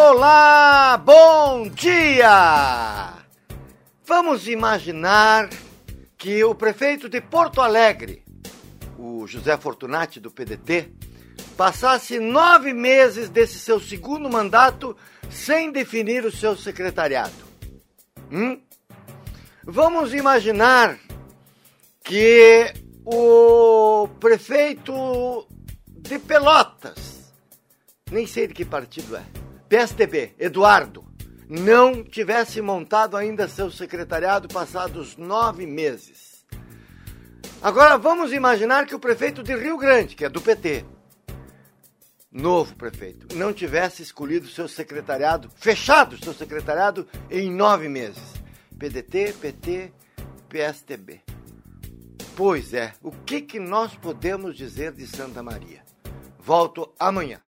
Olá, bom dia! Vamos imaginar que o prefeito de Porto Alegre, o José Fortunati do PDT, passasse 9 meses desse seu segundo mandato sem definir o seu secretariado. Vamos imaginar que o prefeito de Pelotas, nem sei de que partido é, PSDB, Eduardo, não tivesse montado ainda seu secretariado passados 9 meses. Agora vamos imaginar que o prefeito de Rio Grande, que é do PT, novo prefeito, não tivesse escolhido seu secretariado, fechado seu secretariado em 9 meses. PDT, PT, PSDB. Pois é, o que nós podemos dizer de Santa Maria? Volto amanhã.